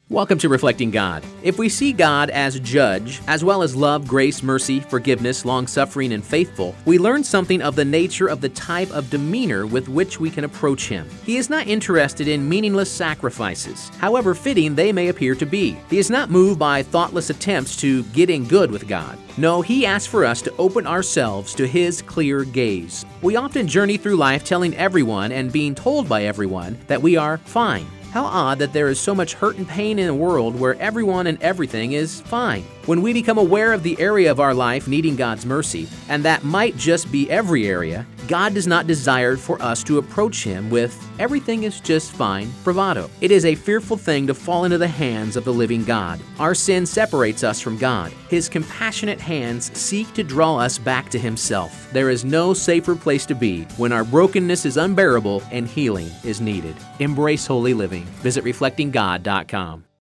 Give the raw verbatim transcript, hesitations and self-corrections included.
Welcome to Reflecting God. If we see God as judge, as well as love, grace, mercy, forgiveness, long-suffering, and faithful, we learn something of the nature of the type of demeanor with which we can approach Him. He is not interested in meaningless sacrifices, however fitting they may appear to be. He is not moved by thoughtless attempts to get in good with God. No, He asks for us to open ourselves to His clear gaze. We often journey through life telling everyone and being told by everyone that we are fine. How odd that there is so much hurt and pain in a world where everyone and everything is fine. When we become aware of the area of our life needing God's mercy, and that might just be every area, God does not desire for us to approach Him with everything is just fine bravado. It is a fearful thing to fall into the hands of the living God. Our sin separates us from God. His compassionate hands seek to draw us back to Himself. There is no safer place to be when our brokenness is unbearable and healing is needed. Embrace holy living. Visit reflecting god dot com.